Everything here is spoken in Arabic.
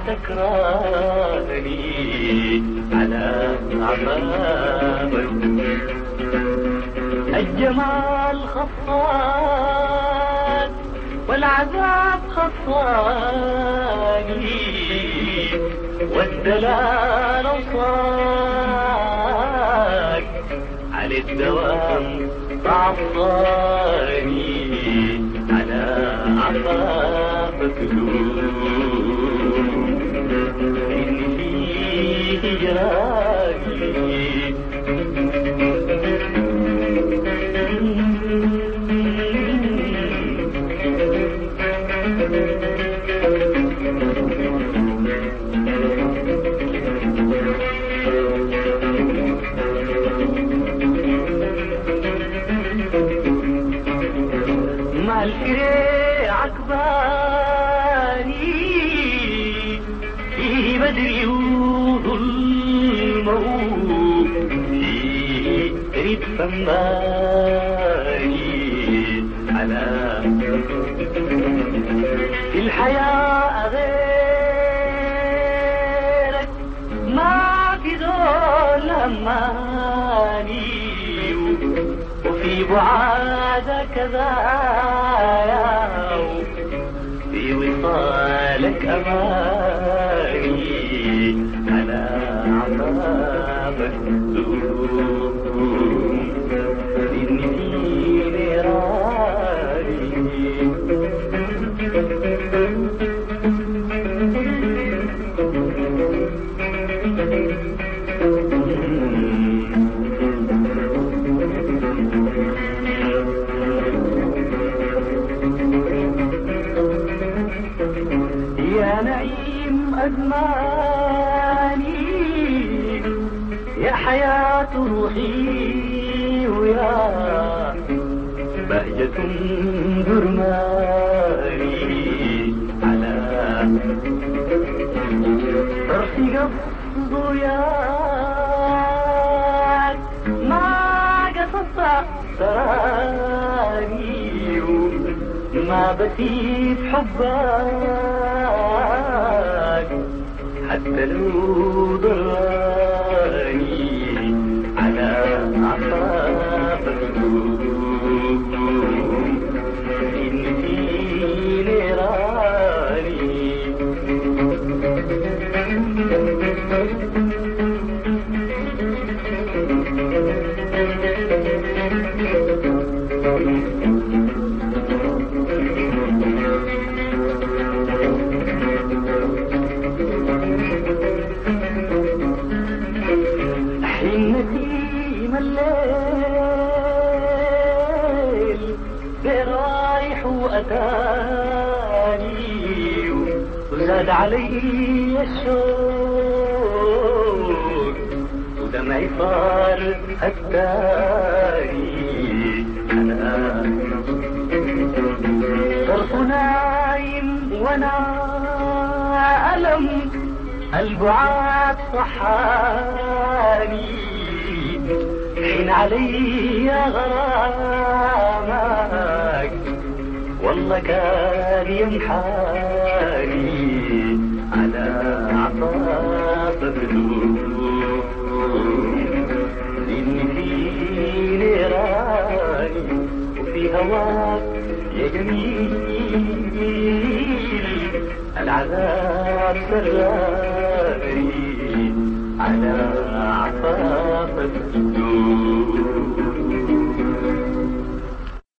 سكراني على عذابك. الجمال خصاك والعذاب خصاني، والدلال وصاك على الدوام عصاني على عذابك. لوم إن فيه جراحي مع الكري عقباني فيه بدري وظلمه، فيه ريد فماني على في الحياة غيرك ما في ذول أماني، وفي بعادك ذايا في وصالك أماني على عذابك. لوم إني نيراني يا نعيم أزماني، يا حياة روحي، ويا بهجة درماني على رأسي قصد وياك ما قصدت تراني، ما بسيت حبك حتى لو ضراني على عصابك. لوم إن في نيراني حين نسيم الليل برايح وأتاني، وزاد علي الشوق ودمعي صار التاني. أنا صرت نايم وانا ألم البعاد صحاني، حين علي غرامك والله كان يمحاني على عصابك. لوم إن في نيراني وفي هواك يا جميل العذاب سراني على عصابك.